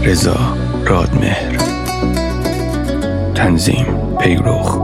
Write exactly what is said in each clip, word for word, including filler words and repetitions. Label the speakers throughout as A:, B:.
A: رضا رادمهر. تنظیم پیروخ.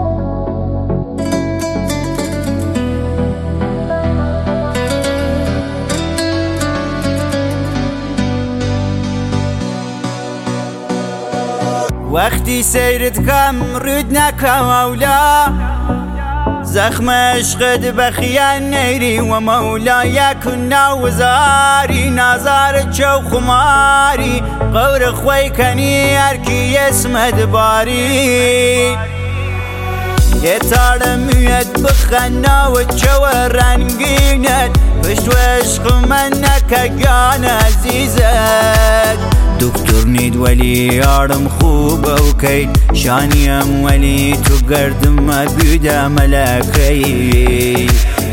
B: وقتی سیرت کم رود نکم اولا زخم عشقت بخیان نیری و مولا یکن نوزاری نظار چو خماری قور خوی کنی ارکی اسمت باری یه تارمیت بخنا و چو رنگینت پشت و عشق من نکگان عزیزت دکتر نید ولی یارم خوب اوکی شانیم ولی تو گردم بیده ملکی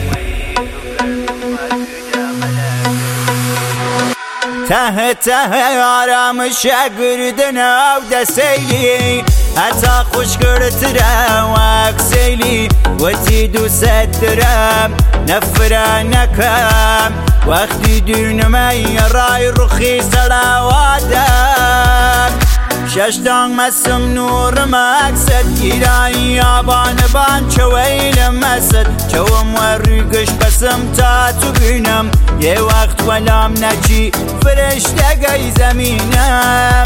B: ته ته آرامش گردن او دسیلی حتی خوش گردترم اکسیلی و تی دوست درم نفرانکم وقتی دونمی رای رخی سراوادم ششتان مسم نور مقصد گیرایی آبان بان چویل مسد چوم و ریگش بسم تا تو بینم یه وقت ولام نچی فرشته گی زمینم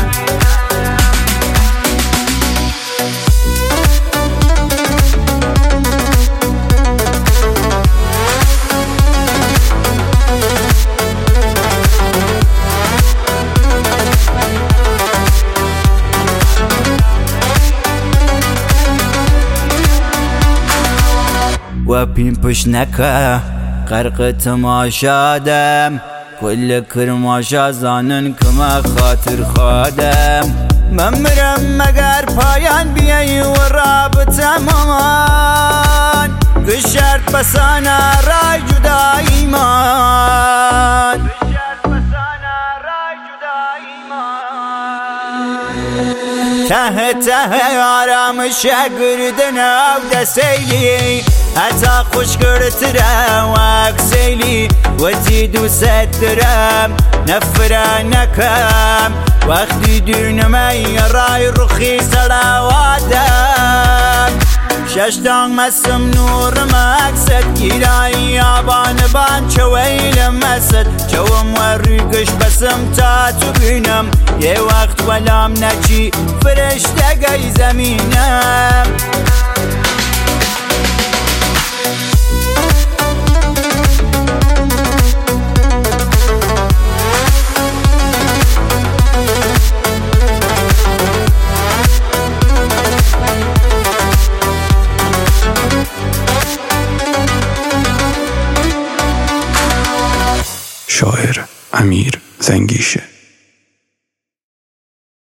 B: و پین پش نکه غرق تماشادم کل کرماشا زانن که ما خاطر خادم من مرم مگر پایان بیایی و رابطه مامان که شرط بسانه رای جدایی مان ته ته آرامش گردن او دسیلی حتی خوش گردترم اکسیلی و تی دوست درم نفرانکم وقتی دونمی رای رخی سراوادم ششتان مسم نور مقصد گیرایی آبان بان چویل مسد چوم و ریگش بسم تا تو بینم یه وقت ولام نچی فرشته گی زمینم
A: شاعر امیر زنگیشه.